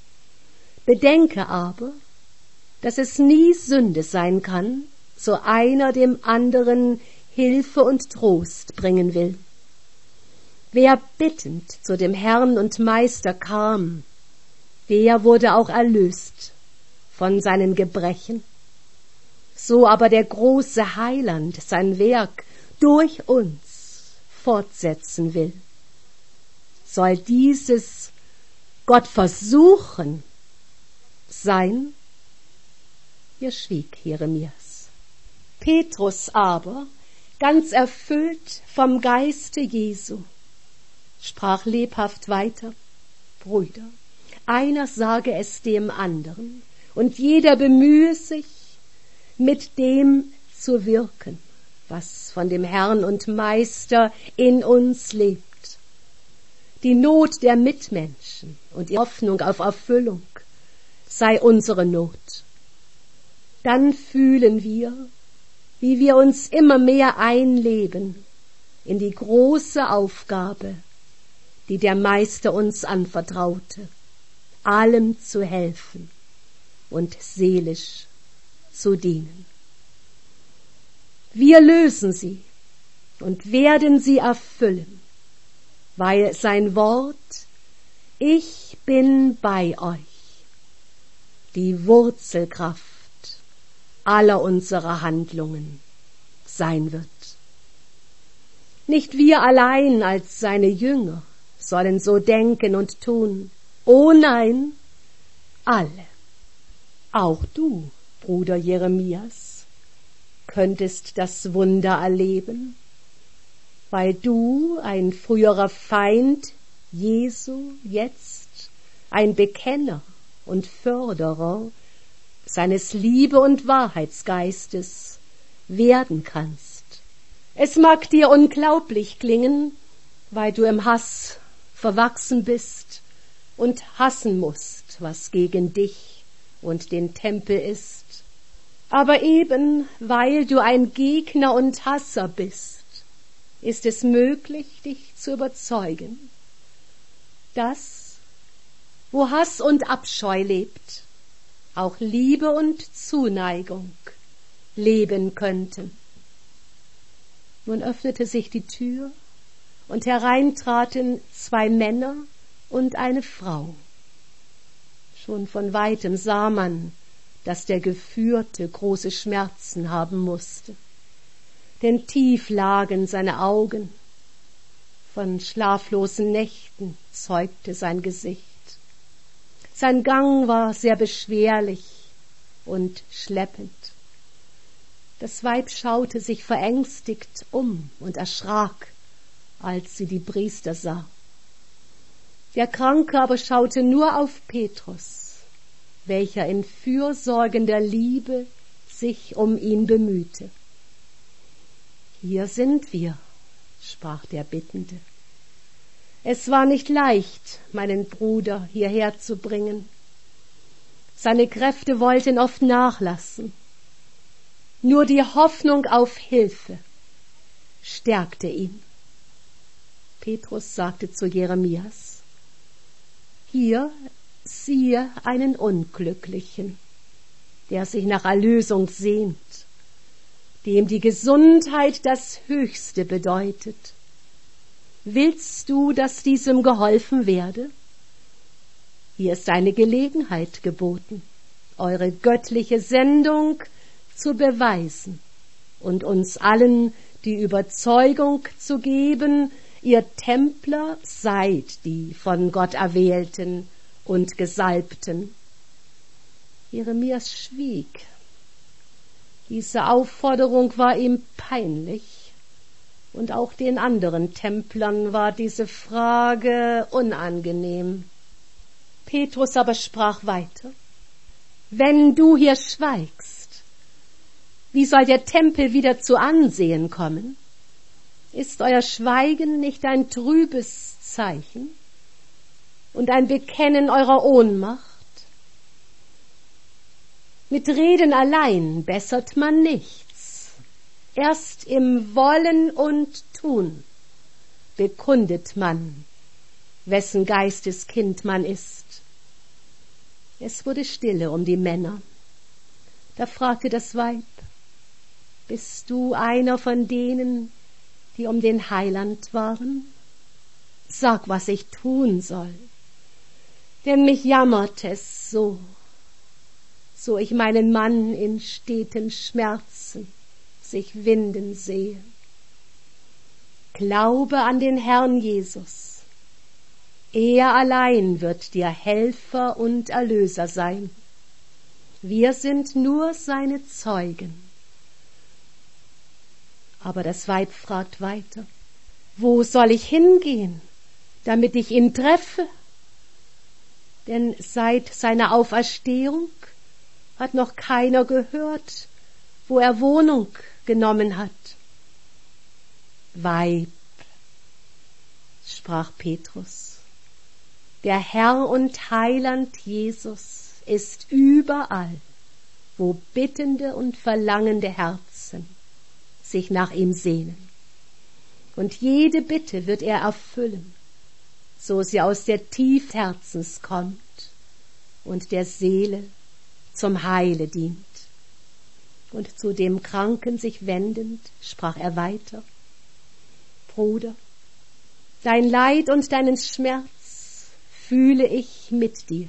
Speaker 1: Bedenke aber, dass es nie Sünde sein kann, so einer dem anderen Hilfe und Trost bringen will. Wer bittend zu dem Herrn und Meister kam, der wurde auch erlöst von seinen Gebrechen. So aber der große Heiland sein Werk durch uns fortsetzen will, soll dieses Gott versuchen sein? Hier schwieg Jeremias. Petrus aber, ganz erfüllt vom Geiste Jesu, sprach lebhaft weiter: Brüder, einer sage es dem anderen, und jeder bemühe sich, mit dem zu wirken, was von dem Herrn und Meister in uns lebt. Die Not der Mitmenschen und die Hoffnung auf Erfüllung sei unsere Not. Dann fühlen wir, wie wir uns immer mehr einleben in die große Aufgabe, die der Meister uns anvertraute, allem zu helfen und seelisch zu dienen. Wir lösen sie und werden sie erfüllen, weil sein Wort Ich bin bei euch, die Wurzelkraft aller unserer Handlungen sein wird. Nicht wir allein als seine Jünger sollen so denken und tun. Oh nein, alle. Auch du, Bruder Jeremias, könntest das Wunder erleben, weil du, ein früherer Feind Jesu, jetzt ein Bekenner und Förderer seines Liebe- und Wahrheitsgeistes werden kannst. Es mag dir unglaublich klingen, weil du im Hass verwachsen bist und hassen musst, was gegen dich und den Tempel ist. Aber eben weil du ein Gegner und Hasser bist, ist es möglich, dich zu überzeugen, dass, wo Hass und Abscheu lebt, auch Liebe und Zuneigung leben könnten. Nun öffnete sich die Tür, und hereintraten zwei Männer und eine Frau. Schon von weitem sah man, dass der Geführte große Schmerzen haben musste, denn tief lagen seine Augen, von schlaflosen Nächten zeugte sein Gesicht. Sein Gang war sehr beschwerlich und schleppend. Das Weib schaute sich verängstigt um und erschrak, als sie die Priester sah. Der Kranke aber schaute nur auf Petrus, welcher in fürsorgender Liebe sich um ihn bemühte. »Hier sind wir«, sprach der Bittende. »Es war nicht leicht, meinen Bruder hierher zu bringen. Seine Kräfte wollten oft nachlassen. Nur die Hoffnung auf Hilfe stärkte ihn.« Petrus sagte zu Jeremias: »Hier siehe einen Unglücklichen, der sich nach Erlösung sehnt, dem die Gesundheit das Höchste bedeutet. Willst du, dass diesem geholfen werde? Hier ist eine Gelegenheit geboten, eure göttliche Sendung zu beweisen und uns allen die Überzeugung zu geben, ihr Templer seid die von Gott Erwählten und Gesalbten.« Jeremias schwieg. Diese Aufforderung war ihm peinlich, und auch den anderen Templern war diese Frage unangenehm. Petrus aber sprach weiter: »Wenn du hier schweigst, wie soll der Tempel wieder zu Ansehen kommen? Ist euer Schweigen nicht ein trübes Zeichen und ein Bekennen eurer Ohnmacht? Mit Reden allein bessert man nichts. Erst im Wollen und Tun bekundet man, wessen Geistes Kind man ist.« Es wurde stille um die Männer. Da fragte das Weib: »Bist du einer von denen, die um den Heiland waren? Sag, was ich tun soll, denn mich jammert es so, so ich meinen Mann in steten Schmerzen sich winden sehe. Glaube an den Herrn Jesus. Er allein wird dir Helfer und Erlöser sein. Wir sind nur seine Zeugen.« Aber das Weib fragt weiter: »Wo soll ich hingehen, damit ich ihn treffe? Denn seit seiner Auferstehung hat noch keiner gehört, wo er Wohnung genommen hat.« »Weib«, sprach Petrus, »der Herr und Heiland Jesus ist überall, wo bittende und verlangende Herzen sich nach ihm sehnen. Und jede Bitte wird er erfüllen, so sie aus der Tiefe Herzens kommt und der Seele zum Heile dient.« Und zu dem Kranken sich wendend, sprach er weiter: »Bruder, dein Leid und deinen Schmerz fühle ich mit dir.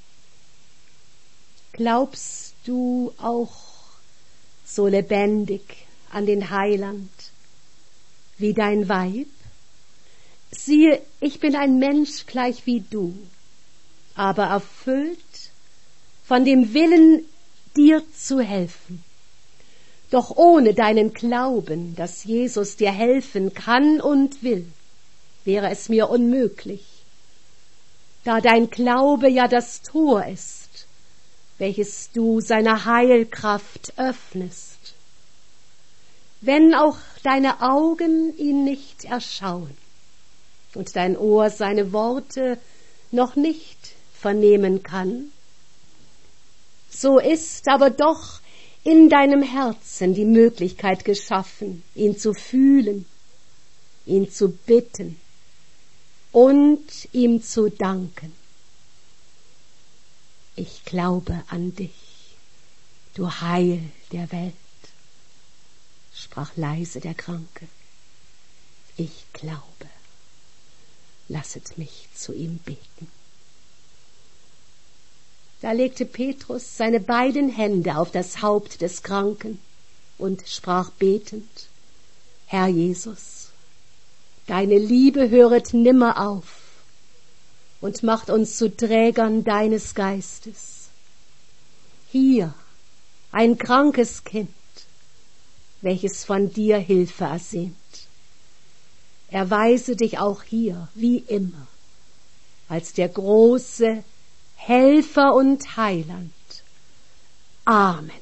Speaker 1: Glaubst du auch so lebendig an den Heiland wie dein Weib? Siehe, ich bin ein Mensch gleich wie du, aber erfüllt von dem Willen, dir zu helfen. Doch ohne deinen Glauben, dass Jesus dir helfen kann und will, wäre es mir unmöglich, da dein Glaube ja das Tor ist, welches du seiner Heilkraft öffnest. Wenn auch deine Augen ihn nicht erschauen und dein Ohr seine Worte noch nicht vernehmen kann, so ist aber doch in deinem Herzen die Möglichkeit geschaffen, ihn zu fühlen, ihn zu bitten und ihm zu danken. Ich glaube an dich, du Heil der Welt, sprach leise der Kranke. Ich glaube. Lasset mich zu ihm beten. Da legte Petrus seine beiden Hände auf das Haupt des Kranken und sprach betend: Herr Jesus, deine Liebe höret nimmer auf und macht uns zu Trägern deines Geistes. Hier ein krankes Kind, welches von dir Hilfe ersehnt. Erweise dich auch hier, wie immer, als der große Helfer und Heiland. Amen.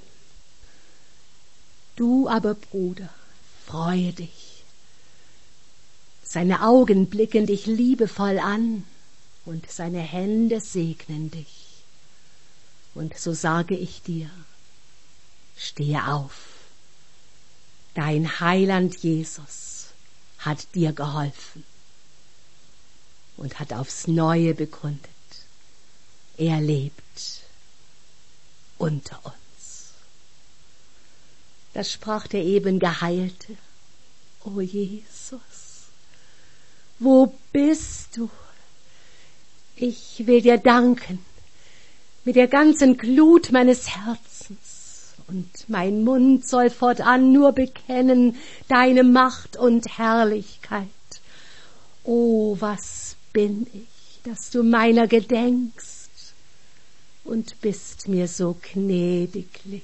Speaker 1: Du aber, Bruder, freue dich. Seine Augen blicken dich liebevoll an und seine Hände segnen dich. Und so sage ich dir, stehe auf. Dein Heiland Jesus hat dir geholfen und hat aufs Neue begründet. Er lebt unter uns. Das sprach der eben Geheilte. O Jesus, wo bist du? Ich will dir danken mit der ganzen Glut meines Herzens, und mein Mund soll fortan nur bekennen deine Macht und Herrlichkeit. O, was bin ich, dass du meiner gedenkst und bist mir so gnädiglich.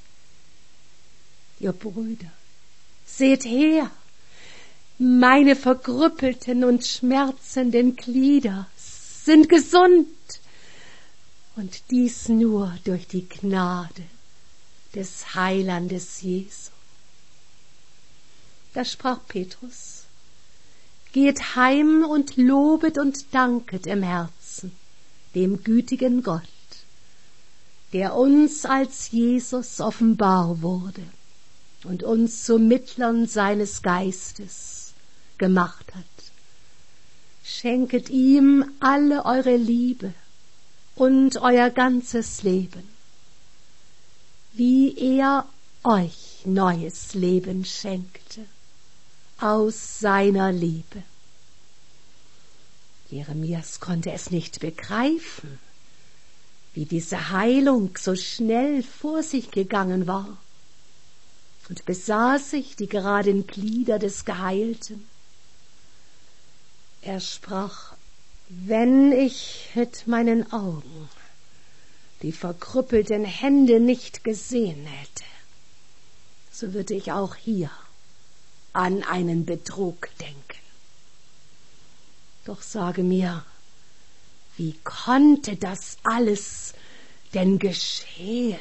Speaker 1: Ihr Brüder, seht her, meine verkrüppelten und schmerzenden Glieder sind gesund, und dies nur durch die Gnade des Heilandes Jesu. Da sprach Petrus: Geht heim und lobet und danket im Herzen dem gütigen Gott, der uns als Jesus offenbar wurde und uns zu Mittlern seines Geistes gemacht hat. Schenket ihm alle eure Liebe und euer ganzes Leben, wie er euch neues Leben schenkte, aus seiner Liebe. Jeremias konnte es nicht begreifen, wie diese Heilung so schnell vor sich gegangen war, und besah sich die geraden Glieder des Geheilten. Er sprach: Wenn ich mit meinen Augen die verkrüppelten Hände nicht gesehen hätte, so würde ich auch hier an einen Betrug denken. Doch sage mir, wie konnte das alles denn geschehen?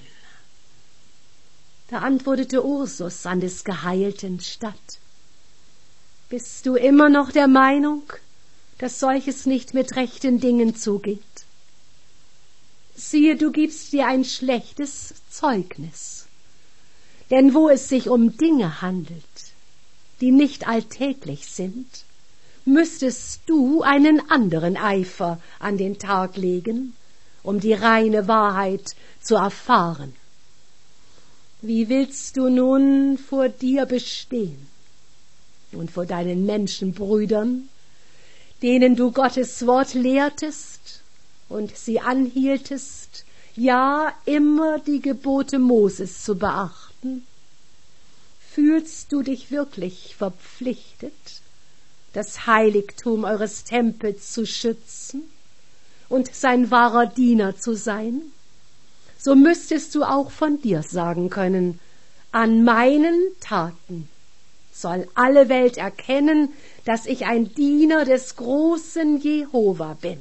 Speaker 1: Da antwortete Ursus an des Geheilten statt: Bist du immer noch der Meinung, dass solches nicht mit rechten Dingen zugeht? Siehe, du gibst dir ein schlechtes Zeugnis. Denn wo es sich um Dinge handelt, die nicht alltäglich sind, müsstest du einen anderen Eifer an den Tag legen, um die reine Wahrheit zu erfahren. Wie willst du nun vor dir bestehen und vor deinen Menschenbrüdern, denen du Gottes Wort lehrtest und sie anhieltest, ja immer die Gebote Moses zu beachten? Fühlst du dich wirklich verpflichtet, das Heiligtum eures Tempels zu schützen und sein wahrer Diener zu sein? So müsstest du auch von dir sagen können: An meinen Taten soll alle Welt erkennen, dass ich ein Diener des großen Jehova bin.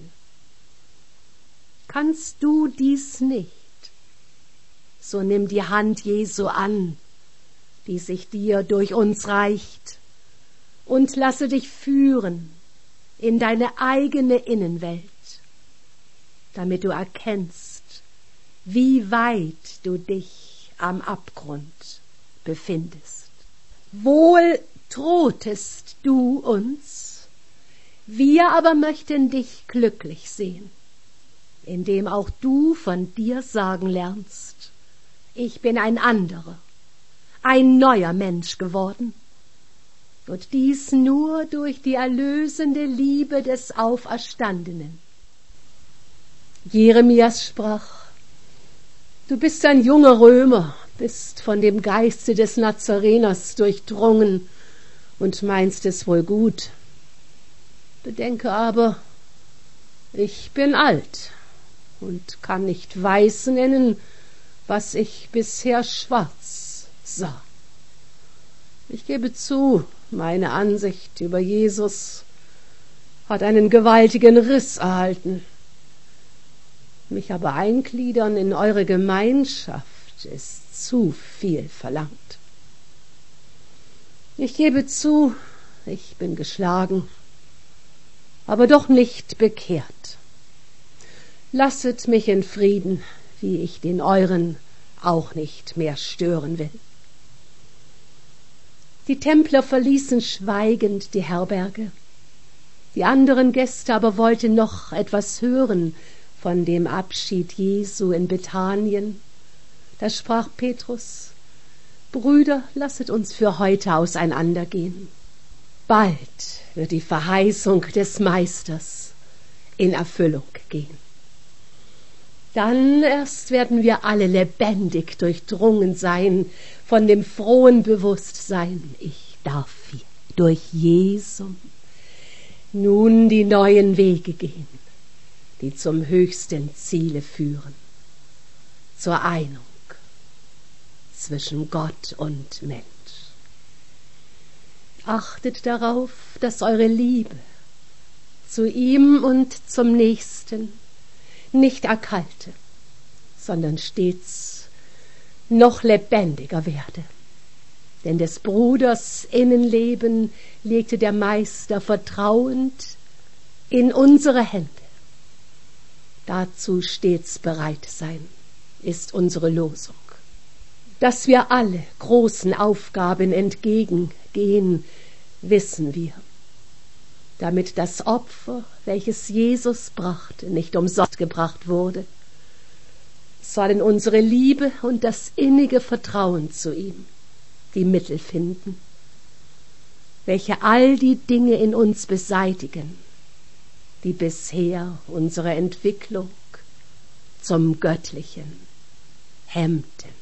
Speaker 1: Kannst du dies nicht, so nimm die Hand Jesu an, die sich dir durch uns reicht, und lasse dich führen in deine eigene Innenwelt, damit du erkennst, wie weit du dich am Abgrund befindest. Wohl drohtest du uns, wir aber möchten dich glücklich sehen, indem auch du von dir sagen lernst: Ich bin ein anderer, ein neuer Mensch geworden, und dies nur durch die erlösende Liebe des Auferstandenen. Jeremias sprach: Du bist ein junger Römer, bist von dem Geiste des Nazareners durchdrungen und meinst es wohl gut. Bedenke aber, ich bin alt und kann nicht weiß nennen, was ich bisher schwarz sah. Ich gebe zu, meine Ansicht über Jesus hat einen gewaltigen Riss erhalten. Mich aber eingliedern in eure Gemeinschaft ist zu viel verlangt. Ich gebe zu, ich bin geschlagen, aber doch nicht bekehrt. Lasset mich in Frieden, wie ich den euren auch nicht mehr stören will. Die Templer verließen schweigend die Herberge. Die anderen Gäste aber wollten noch etwas hören von dem Abschied Jesu in Bethanien. Da sprach Petrus: Brüder, lasset uns für heute auseinandergehen. Bald wird die Verheißung des Meisters in Erfüllung gehen. Dann erst werden wir alle lebendig durchdrungen sein von dem frohen Bewusstsein: Ich darf durch Jesum nun die neuen Wege gehen, die zum höchsten Ziele führen, zur Einung zwischen Gott und Mensch. Achtet darauf, dass eure Liebe zu ihm und zum Nächsten nicht erkalte, sondern stets noch lebendiger werde. Denn des Bruders Innenleben legte der Meister vertrauend in unsere Hände. Dazu stets bereit sein, ist unsere Losung. Dass wir alle großen Aufgaben entgegengehen, wissen wir, damit das Opfer, welches Jesus brachte, nicht umsonst gebracht wurde, sollen unsere Liebe und das innige Vertrauen zu ihm die Mittel finden, welche all die Dinge in uns beseitigen, die bisher unsere Entwicklung zum Göttlichen hemmten.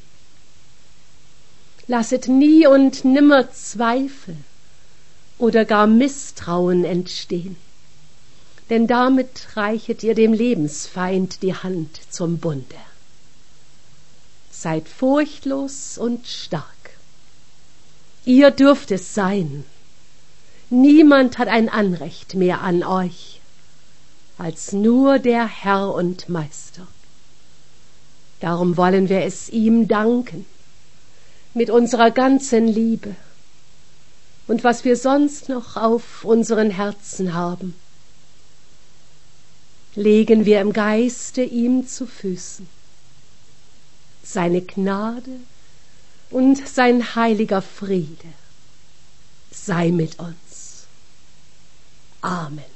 Speaker 1: Lasset nie und nimmer Zweifel oder gar Misstrauen entstehen, denn damit reichet ihr dem Lebensfeind die Hand zum Bunde. Seid furchtlos und stark. Ihr dürft es sein. Niemand hat ein Anrecht mehr an euch, als nur der Herr und Meister. Darum wollen wir es ihm danken, mit unserer ganzen Liebe und was wir sonst noch auf unseren Herzen haben, legen wir im Geiste ihm zu Füßen. Seine Gnade und sein heiliger Friede sei mit uns. Amen.